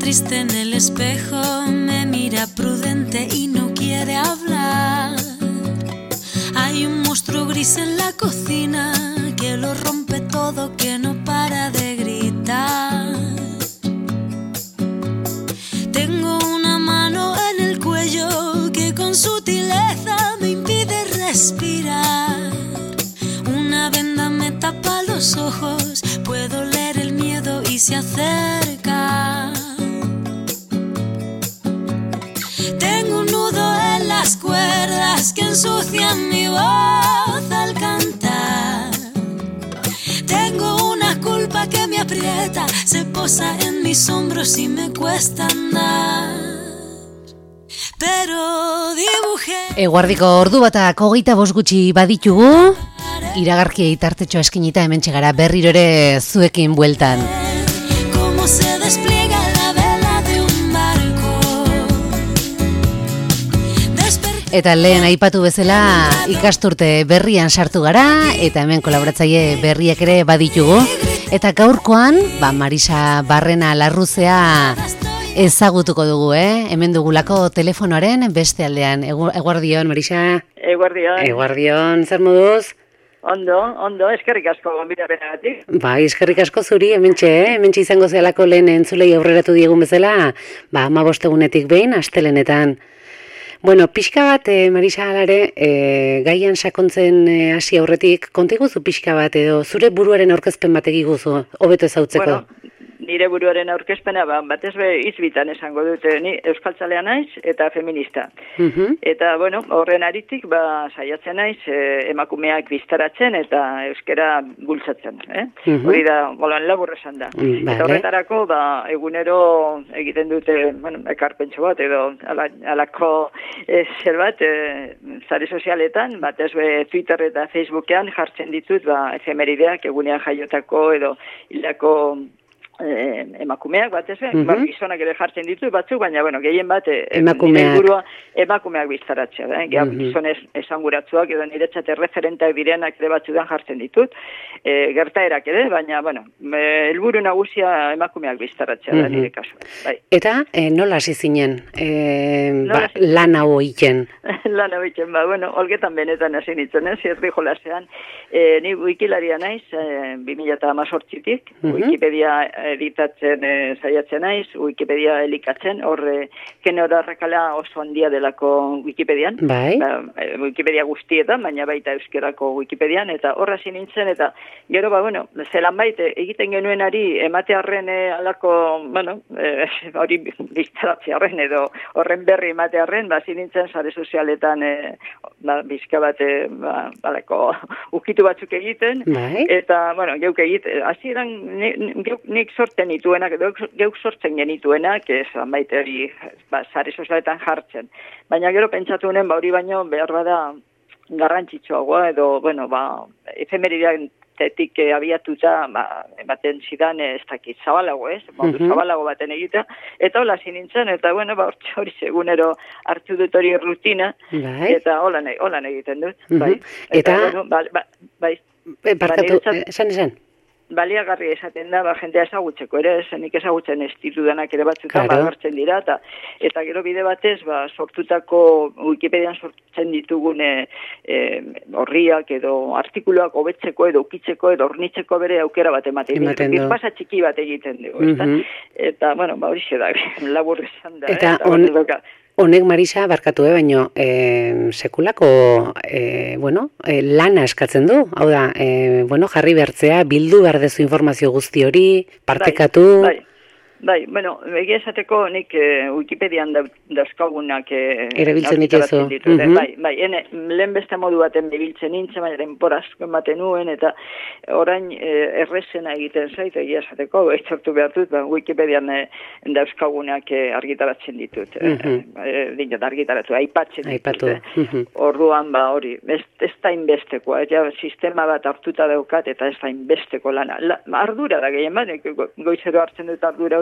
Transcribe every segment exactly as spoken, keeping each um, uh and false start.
triste en el espejo, me mira prudente y no quiere hablar. Hay un monstruo gris en la cocina que lo rompe todo, que no para de gritar. Tengo una mano en el cuello que con sutileza me impide respirar. Una venda me tapa los ojos, puedo leer el miedo y se acerca. Tengo un nudo en las cuerdas que ensucian mi voz al cantar. Tengo una culpa que me aprieta, se posa en mis hombros y me cuesta andar. Pero dibujé. Eguardiko ordu batak hogeita bost gutxi baditugu, iragarkiei tartetxoa eskinita hementxe gara berriro ere zuekin bueltan. Como se despliega la vela de un barco. Eta lehen aipatu bezala ikasturte berrian sartu gara, eta hemen kolaboratzaile berriak ere baditugu. Eta gaurkoan, ba Marisa Barrena Larruzea ezagutuko dugu, eh? Hemen dugulako telefonoaren beste aldean. Eguardion, Marisa? Eguardion. Eguardion, zer moduz? Ondo, ondo, eskerrik asko gonbidapenagatik. Bai, eskerrik asko zuri, hementxe, eh? Hementxe izango zelako lehen entzulei aurreratu diegun bezala, ba, hamabost egunetik behin, astelenetan. Bueno, pixka bat, eh, Marisa alare, eh, gaian sakontzen hasi eh, aurretik, kontiguzu pixka bat edo, zure buruaren aurkezpen bat egiguzu, hobeto ezautzeko? Bueno, nire buruaren aurkezpena, ba, batez be izbitan esango dute, ni euskaltzalea naiz eta feminista. Uh-huh. Eta, bueno, horren aritik, ba, saiatzen naiz, eh, emakumeak biztaratzen eta euskera bultzatzen. Eh? Uh-huh. Hori da, bolan labur esan da. Uh, eta horretarako, ba, egunero egiten dute, bueno, ekarpentso bat, edo ala, alako eh, zer bat, eh, zare sozialetan, batez be Twitter eta Facebookean jartzen ditut, ba, efemerideak egunean jaiotako edo hildako Eh, emakumeak batez, uh-huh. ba, gizonak ere jartzen ditu batzuk, baina bueno, gehien bat eh, emakumeak. Burua, emakumeak biztaratzea, eh? uh-huh. Gizonez esanguratsuak edo niretzat erreferentak direnak ere batzudan jartzen ditut, eh, gertaerak ere, baina bueno, helburu nagusia emakumeak biztaratzea uh-huh. da nire kasu. Bai. Eta eh, nola hasi zinen eh, ba, lan hau egiten? Lan hau egiten, ba, bueno, olgetan benetan hasi nintzen, eh? Zierri jolasean, eh, ni wikilaria naiz, eh, bi mila hemezortzitik, uh-huh. Wikipedia editatzen e, saiatzen naiz, Wikipedia elikatzen, horre kenora arrakala oso handia delako Wikipedian, bai. Ba, Wikipedia guztietan, baina baita euskerako Wikipedian, eta horra nintzen, eta gero, ba, bueno, zelan baite, egiten genuenari ematearren e, alako, bueno, e, hori biztaratzearren edo horren berri ematearren, ba, nintzen sare sozialetan, e, ba, bizka bat, e, ba, alako ukitu batzuk egiten, bai. Eta, bueno, geuk egiten, hasieran geuk nik sortzen nituenak, geuk sortzen genituenak, ez, baita hori, ba, sare sozialetan jartzen. Baina gero pentsatu honen, ba, hori baino, behar bada garrantzitsuagoa, edo, bueno, ba, efemeridean tetik eh, abiatuta, ba, ematen zidan, ez dakit, zabalago, ez? Modu uh-huh. zabalago baten egita, eta hola zinintzen, eta, bueno, ba, hori segunero hartu dut hori rutina, bai. Eta hola, hola egiten dut, uh-huh. bai. Eta, eta bueno, ba, ba, bai. Barkatu, esan esan? Baliagarri esaten da, ba, jendea ezagutzeko ere, zenik ezagutzen ez ditudanak ere batzutan claro. Bagartzen dira, eta, eta gero bide batez, ba, sortutako Wikipedian sortzen ditugune horriak e, edo artikuluak hobetzeko edo ukitzeko edo ornitzeko bere aukera bat ematen. Ematen du. Pasa txiki bat egiten dugu, uh-huh. Eta, bueno, ba, hori da, labur esan da. Eta, eh, on... Honek, Marisa, barkatu, eh, baino, eh, sekulako, eh, bueno, eh, lana eskatzen du. Hau da, eh, bueno, jarri bertzea, bildu behar dezu informazio guzti hori, partekatu... Bai, bai. Bai, bueno, egia esateko nik eh, Wikipedian da, dauzkagunak eh, erabiltzen dituzu. Uh-huh. Bai, bai, ene, lehen beste modu baten bebiltzen nintzen, baina denpora asko ematen nuen, eta orain eh, errezena egiten zait, egia esateko, eitzortu behar dut, ba, Wikipedian eh, dauzkagunak eh, argitaratzen ditut. Uh-huh. eh, eh, argitaratu, aipatzen Aipatu. ditut. Eh. Uh-huh. Orduan, ba, hori, ez, ez da inbestekoa, ja, sistema bat hartuta daukat, eta ez da inbesteko lana. La, ardura da gehien bat, goizero hartzen dut ardura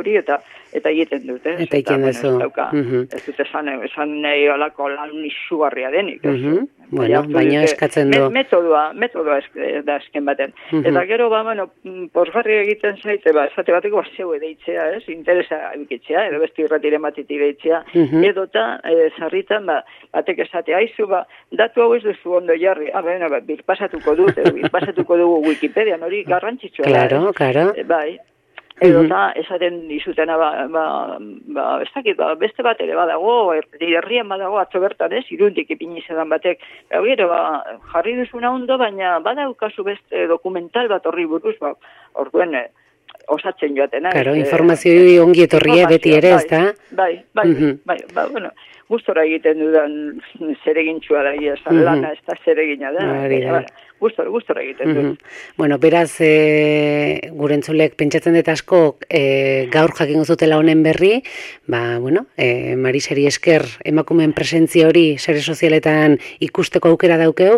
hori, eta eta egiten dut, ez? Eta egiten duzu. Ez dut esan, esan nahi olako lan izugarria denik, ez? Bueno, baina eskatzen du. Metodoa, metodoa da esken baten. Eta gero, ba, bueno, posgarri egiten zaite, ba, esate bateko, ba, zeu edeitzea, ez? Interesa egitzea, edo beste irratiren batetik deitzea, edo eta, sarritan, ba, batek esate, haizu, ba, datu hau ez duzu ondo jarri, ah, bena, ba, birpasatuko dut, edo birpasatuko dugu Wikipedian, hori garrantzitsua. Claro, claro. Bai. Edo eta esaten dizutena, ba, ba, ba, ez dakit, ba, beste bat ere badago, herrian badago atzo bertan ez, irundik ipini zedan batek, gero, ba, jarri duzuna ondo, baina badaukazu beste dokumental bat horri buruz, ba, orduen, osatzen joaten. Claro, informazio ongi etorria beti ere, ez da? Bai, bai, bai, bai, bueno, gustora egiten dudan zeregintzua da, esan lana, ez da zeregina da, Gustora, gustora egiten du. Bueno, beraz, e, gure entzulek pentsatzen dut asko e, gaur jakin zutela honen berri, ba, bueno, e, Marisari esker emakumeen presentzia hori sare sozialetan ikusteko aukera daukeu,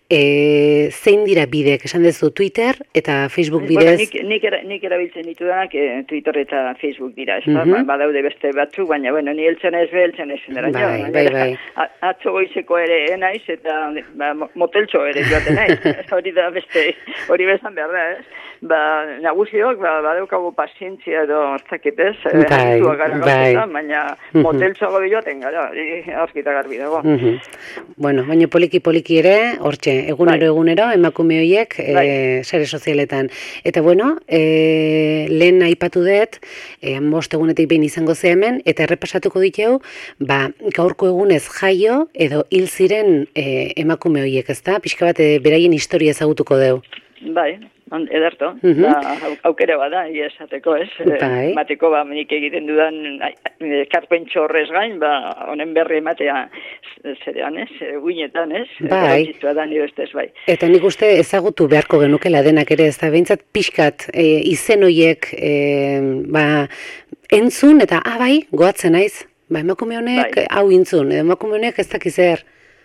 e, zein dira bidek, esan dezu Twitter eta Facebook bidez? Bueno, nik, nik, era, nik erabiltzen ditudanak e, Twitter eta Facebook dira, ez da, badaude beste batzuk, baina, bueno, ni heltzen ez be, heltzen ez dira. Bai, bai, bai. Atzo goizeko ere enaiz eta ba, moteltxo ere joaten naiz. Hori da beste, hori bezan behar da, ez? Ba, nagusiok, ba, badaukagu pazientzia edo hartzakit, ez? Bai, bai. Baina moteltxoago joaten gara, aurkita garbi dago. Bueno, baina poliki-poliki ere, hortxe, egunero egunero, emakume horiek, e, sare sozialetan. Eta bueno, e, lehen aipatu dut, e, bost egunetik behin izango ze hemen, eta errepasatuko diteu, ba, gaurko egunez jaio, edo hil ziren e, emakume horiek, ezta? Pixka bat, e, beraien historia ezagutuko deu. Bai, ederto, uh-huh. ba, aukera bada, ia esateko, ez? Bai. Mateko, ba, nik egiten dudan karpentxo horrez gain, ba, honen berri ematea zerean, ez? Guinetan, ez? Bai. Da, nire ustez, bai. Eta nik uste ezagutu beharko genukela denak ere, ez da, behintzat pixkat e, izen horiek, e, ba, entzun, eta, ah, bai, goatzen naiz, ba, emakume honek, bai. Hau intzun, emakume honek ez dakizer.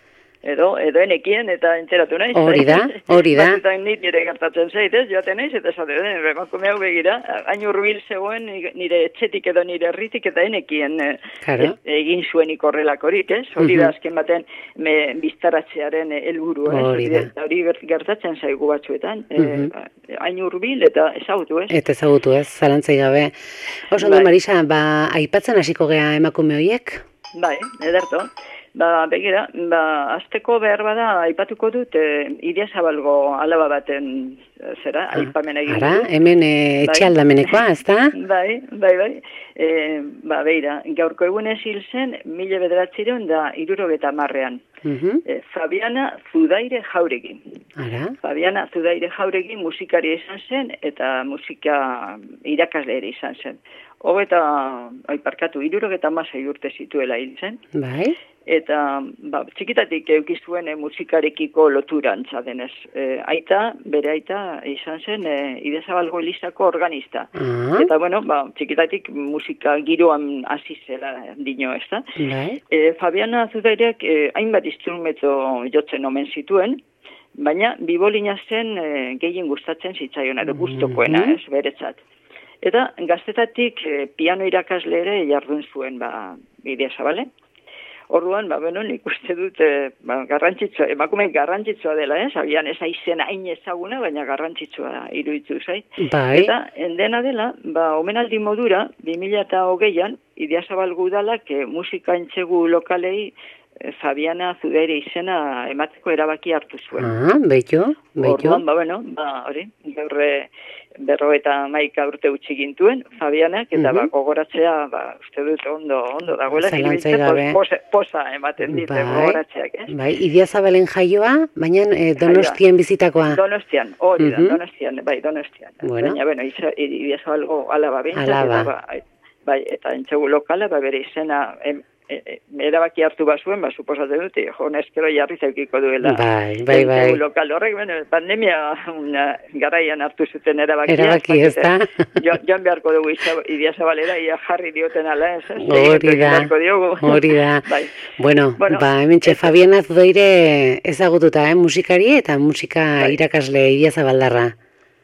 Edo, edo enekien eta enteratu naiz. Hori da, hori da. Batzutan nit nire gertatzen zaitez, joaten naiz, eta esate, emakume hau begira, hain hurbil zegoen nire etxetik edo nire herritik eta enekien claro. e, egin zuenik horrelakorik, ez? Hori da, azken baten me, biztaratzearen helburu, ez? Hori da. Hori gertatzen zaigu batzuetan, hain uh-huh. hurbil eta ezagutu, ez? Eta ezagutu, ez, zalantzai gabe. Oso bai. Du, Marisa, ba, aipatzen hasiko gea emakume horiek? Bai, ederto. Ba, begira, ba, azteko behar bada, aipatuko dut, e, Idia Zabalgo alaba baten, zera, ah, aipamen egin. Ara, hemen e, etxealdamenekoa, ez da? Bai, bai, bai. E, ba, begira, gaurko egunez hil zen, mila bederatzireun da, irurogeta marrean. Uh-huh. E, Fabiana Zudaire Jauregi. Ara? Fabiana Zudaire Jauregi musikari izan zen, eta musika irakasle ere izan zen. Hoge eta, aiparkatu, irurogeta masai urte zituela hil zen. Bai. Eta ba, txikitatik eukizuen e, musikarekiko loturantza denez. E, aita, bere aita izan zen e, Idia Zabalgo Elizako organista. Uh-huh. Eta bueno, ba, txikitatik musika giroan hasi zela dino, ez da? Uh-huh. E, Fabiana Zudaireak e, hainbat instrumentu jotzen omen zituen, baina bibolina zen e, gehien gustatzen zitzaion, edo gustokoena, ez, beretzat. Eta gaztetatik e, piano irakasle ere jardun zuen, ba, Idia Zabale. Orduan, ba, bueno, nik uste dut, e, ba, garrantzitsua, emakume garrantzitsua dela, ez? Agian ez aizen hain ezaguna, baina garrantzitsua iruditu zai. Bai. Eta, endena dela, ba, omenaldi modura, bi mila hogeian, Idia Zabalgo udalak e, musika entzegu lokalei e, Fabiana Zudaire izena emateko erabaki hartu zuen. Ah, beito, beito. Orduan, ba, bueno, ba, hori, gaurre, berro eta maika urte utzi gintuen, Fabianak, eta uh-huh. ba, gogoratzea, ba, uste dut ondo, ondo dagoela, posa, posa ematen dit, bai, gogoratzeak, ez? Bai, Idia Zabalen jaioa, baina eh, Donostien bizitakoa. Donostian, hori da, uh-huh. Donostian, bai, Donostian. Bueno. Baina, bueno, Idia Zabalgo alaba bintzat, alaba. Eta, ba, bai, eta entzegu lokala, ba, bere izena, em, E, e, erabaki hartu bazuen, ba, suposatzen dute, jo, neskero jarri zaukiko duela. Bai, bai, bai. Lokal horrek, bueno, pandemia una, garaian hartu zuten erabakia. Erabaki, ez da? Jo, joan beharko dugu Idia Zabalera, ia jarri dioten ala, ez? Hori da, hori da. Bai. Bueno, bueno, ba, hemen txe, Fabiana Zudaire ezagututa, eh, musikari eta musika bai. Irakasle Idia Zabaldarra.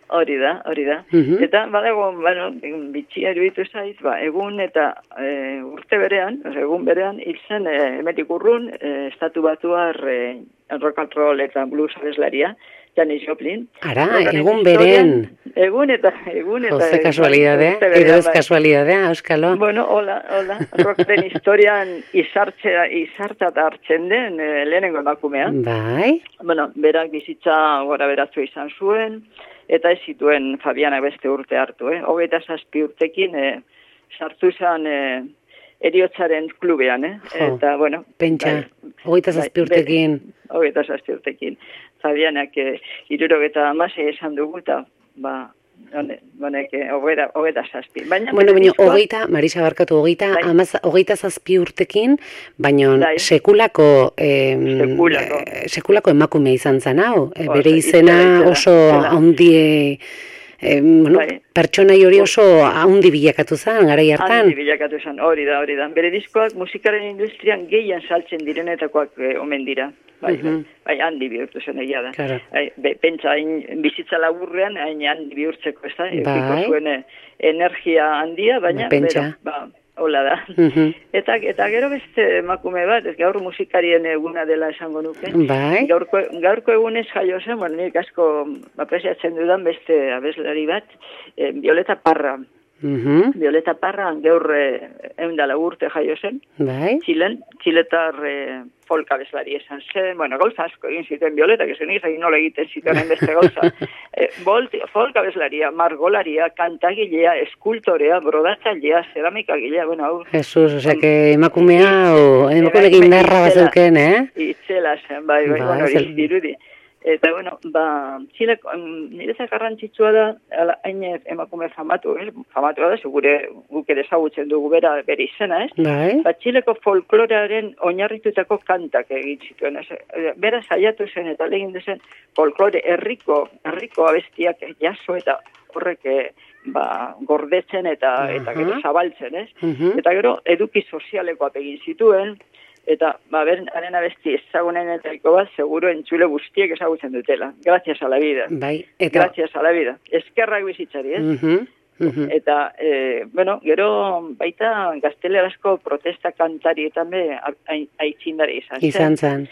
Hori da, hori da. Mhm. Eta badago, bueno, bitxia iruditu zait, ba, egun eta e, urte berean, oza, egun berean, hil zen e, emetik urrun, e, estatu batuar e, rock and roll eta blues abeslaria, Janis Joplin. Ara, Rockaren egun historian, beren. Egun eta, egun eta... Jose kasualidadea, urte berean, edo ez bai. kasualidadea, euskalo. Bueno, hola, hola. Rockaren historian izartzea, izartzat hartzen den e, lehenengo emakumea. Bai. Bueno, berak bizitza gora beratzu izan zuen, eta ez zituen Fabiana beste urte hartu, eh? Hogeita zazpi urtekin eh, sartu zen eh, eriotzaren klubean, eh? Jo, Eta, bueno... pentsa, bai, hogeita zazpi bai, urtekin. be- Hogeita zazpi urtekin. Fabianak eh, irurogeta amasei esan dugu, eta, ba, hone- honek eh, hogeita, hogeita zazpi. Baina, Bueno, bere baina diskoak- hogeita, Marisa barkatu, hogeita, Bai. amaz, hogeita zazpi urtekin, baina Bai. sekulako, em, Sekulako. eh, sekulako emakume izan zen hau. E, Oso, bere itzela, izena itzela, oso itzela. handie, em, bueno, Bai. pertsonai hori oso handi bilakatu zen, garai hartan. Handi bilakatu zen, hori da, hori da. Bere diskoak musikaren industrian gehien saltzen direnetakoak eh, omen dira. Bai, Mhm. bai, handi bihurtu zen egia da. Claro. Bai, be, pentsa, hain bizitza laburrean, hain handi bihurtzeko, ez da? Bai. Eukiko zuen eh, energia handia, baina, Pentsa. bera, ba, hola da. Mhm. Eta, eta gero beste emakume bat, ez gaur musikarien eguna dela esango nuke. Bai. Gaurko, gaurko egunez jaio zen, bueno, nik asko apresiatzen dudan beste abeslari bat, eh, Violeta Parra. Mhm. Violeta Parra, gaur eh, eundala urte jaio zen, Bai. Txilen, txiletar eh, folk abeslari esan zen, bueno, gauza asko egin ziten Violeta, que zen izan nola egiten ziten beste gauza. eh, bolt, folk abeslaria, margolaria, kantagilea, eskultorea, brodatzailea, ceramikagilea, bueno, hau, Jesus, osea, que emakumea, o, emakume indarra bat zeuken, eh? itzela zen, bai, bai, Bai, bueno, zel- hori dirudi. Eta, bueno, ba, Txileko, niretzat garrantzitsua da, ala, hain emakume famatu, eh? Famatua da, segure guk ere ezagutzen dugu bera, bere izena, ez? Bai. Ba, Txileko folklorearen oinarritutako kantak egin zituen. Ez, eh, bera saiatu zen eta legin dezen folklore herriko, herriko abestiak jaso eta horrek eh, ba, gordetzen eta, eta gero Aha. zabaltzen, ez? Mhm. Eta gero eduki sozialekoak egin zituen, eta ba, beren haren abesti ezagunenetako bat, seguro entzule guztiek ezagutzen dutela. Gracias a la vida. Bai. Eta... Gracias a la vida. Eskerrak bizitzari, ez? Mhm. Mhm. Eta, e, bueno, gero baita gaztelerazko protesta kantarietan be ai- aitzindari izan. zen. Izan zen.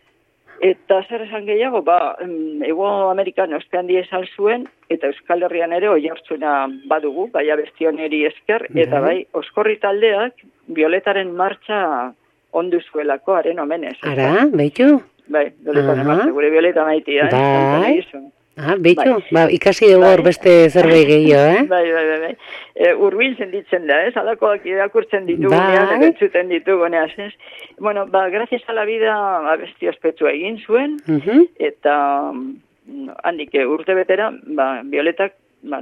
Eta zer esan gehiago, ba, em, Ego Amerikan ospe handi esan zuen, eta Euskal Herrian ere oi hartzuna badugu, bai abestioneri esker, eta Bai. bai, Oskorri taldeak Violetaren martxa ondu zuelako haren omenez. Ara, beitu? Bai, Violetaren Aha. martxa, gure Violeta maitia, eh? Bai. Kantari gizon. Ah, beitu? Bai. Ba, ikasi dugu hor Bai. beste zerbait gehiago, eh? Bai, bai, bai, bai. E, urbiltzen ditzen da, ez? Alakoak irakurtzen Bai. ditugunean, edo entzuten dituguneaz, ez? Bueno, ba, gracias a la vida abesti ospetsua egin zuen, Mhm. eta mm, handik eh, urte betera, ba, Violetak, ba,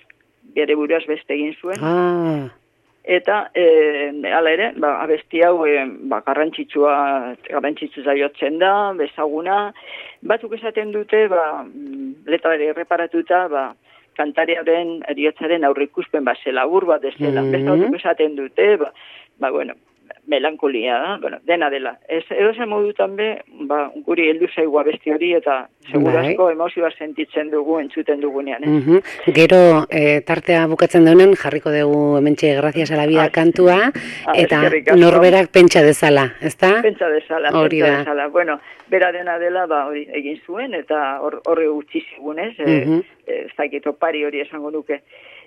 bere buruaz beste egin zuen, Ah, eta e, hala ere, ba, abesti hau e, ba, garrantzitsua, garrantzitsu zaiotzen da, bezaguna, batzuk esaten dute, ba, mm, letrari erreparatuta, ba, kantariaren, eriotzaren aurrikuspen bat zela, labur bat ez dela. Mhm. Beste batzuk esaten dute, ba, ba, bueno, melankolia da, bueno, dena dela. Ez, edo zen modutan be, ba, guri heldu zaigu abesti hori, eta seguru Bai. asko emozioa sentitzen dugu, entzuten dugunean, eh? mhm. Gero, eh, tartea bukatzen deunen, jarriko dugu hementxe Gracias a la vida Ah, kantua, Ah, eta eskerrik asko. norberak pentsa dezala, ezta? Pentsa dezala, Hori pentsa da. dezala. Bueno, bera dena dela, ba, hori egin zuen, eta hor- horre utzi zigunez, eh, Mhm. ez dakit opari hori esango nuke.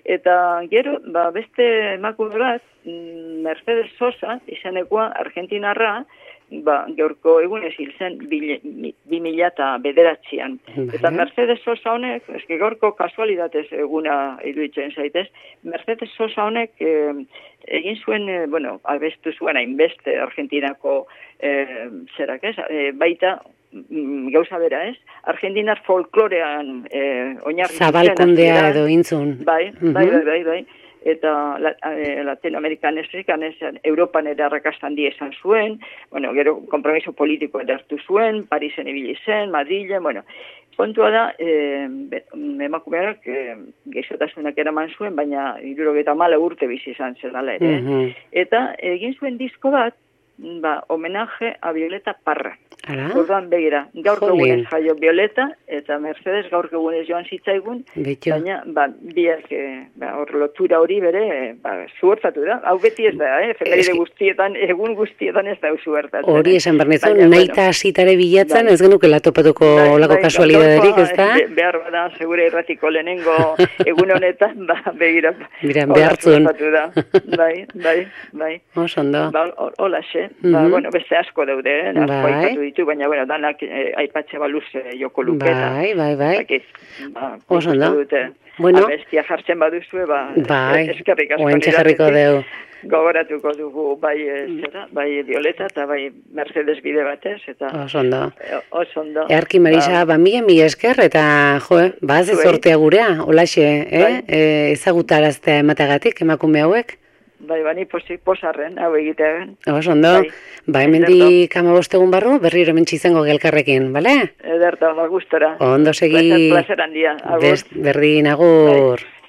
Eta gero, ba, beste emakume bat, mm, Mercedes Sosa, izenekoa, argentinarra, ba, gaurko egunez hil zen bi mila eta bederatzean. Eta Bai. Mercedes Sosa honek, eski gaurko kasualidatez eguna iruditzen zaitez, Mercedes Sosa honek eh, egin zuen, eh, bueno, abestu zuen hainbeste Argentinako eh, zerak ez, eh, baita mm, gauza bera ez, Argentinar folklorean eh, oinarri Zabalkundea hasieran. edo intzun. Bai, Mhm. bai, bai, bai, bai. Eta la, eh, Latinoamerikan esrikan esan, Europan ere arrakasta handia esan zuen, bueno, gero kompromiso politiko ere hartu zuen, Parisen ibili zen, Madrilen, bueno, kontua da, eh, be- emakumeak eh, gaixotasunak eraman zuen, baina hirurogeita hamalau urte bizi izan zen ala ere. Mhm. Eta egin zuen disko bat, ba, homenaje a Violeta Parra. Ara? Orduan begira, gaurko egunez jaio Violeta, eta Mercedes gaurko egunez joan zitzaigun, Betxo. baina, ba, biak, eh, ba, hor lotura hori bere, eh, ba, zuertatu da. Hau beti ez da, eh? Efemeride guztietan, egun guztietan ez da zuertatzen. Hori esan behar nezu, nahi eta hasitare bilatzen, ez genukela topatuko olako kasualidaderik, ez da? Behar bada, segure erratiko lehenengo egun honetan, ba, begira, Mira, behartzun. Bai, bai, bai. Osondo. Ba, hola xe, ba, bueno, beste asko daude, eh? Asko aipatu ditu, baina, bueno, danak eh, aipatxe baluz eh, joko luketa. Bai, bai, bai. Bakiz, ba, Osondo. dute, bueno. abestia jartzen baduzue, ba, bai. eskerrik asko Oentxe jarriko deu. Gogoratuko dugu bai, zera, bai Violeta eta bai Mercedes bide batez, eta osondo. Osondo. Earki Marisa, ba, mila mila esker, eta, jo, ba, ze sortea gurea, holaxe, eh? Bai. E, ezagutaraztea ematagatik, emakume hauek? Bai, bani posik posarren, hau egitean. Osondo, bai, ba, hemendik amabostegun barru, berriro mentsi izango gelkarrekin, bale? Ederto, ma gustora. Ondo segi. Placer, placer handia, agur. Best, berdin, agur. Bai.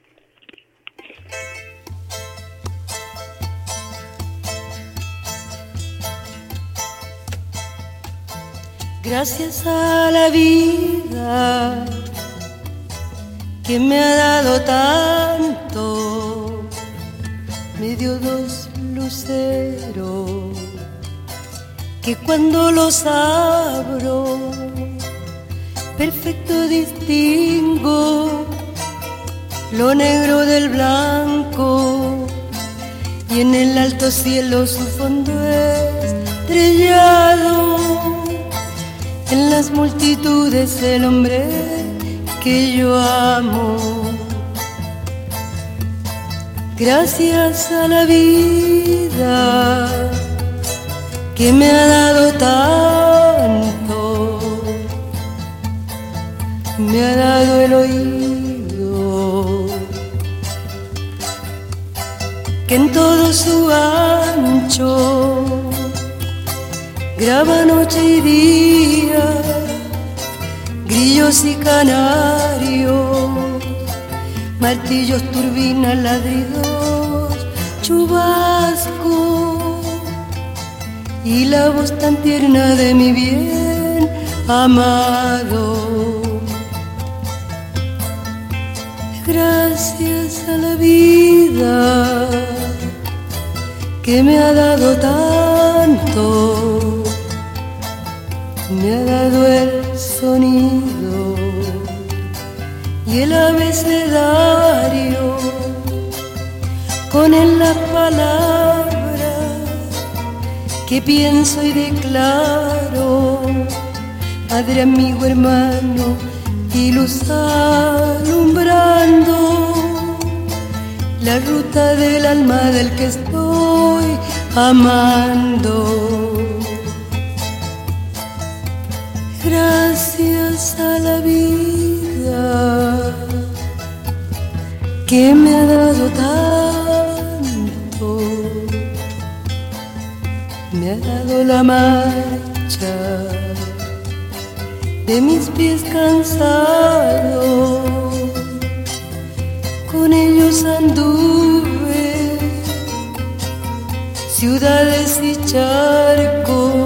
Gracias a la vida que me ha dado tanto, me dio dos luceros que cuando los abro perfecto distingo lo negro del blanco, y en el alto cielo su fondo estrellado, en las multitudes el hombre que yo amo. Gracias a la vida que me ha dado tanto, me ha dado el oído que en todo su ancho graba noche y día, grillos y canarios, martillos, turbinas, ladridos, chubascos, y la voz tan tierna de mi bien amado. Gracias a la vida que me ha dado tanto, me ha dado el sonido y el abecedario, con él las palabras que pienso y declaro, Padre, amigo, hermano y luz alumbrando la ruta del alma del que estoy amando. Gracias a la vida que me ha dado tanto, me ha dado la marcha de mis pies cansados, con ellos anduve ciudades y charcos,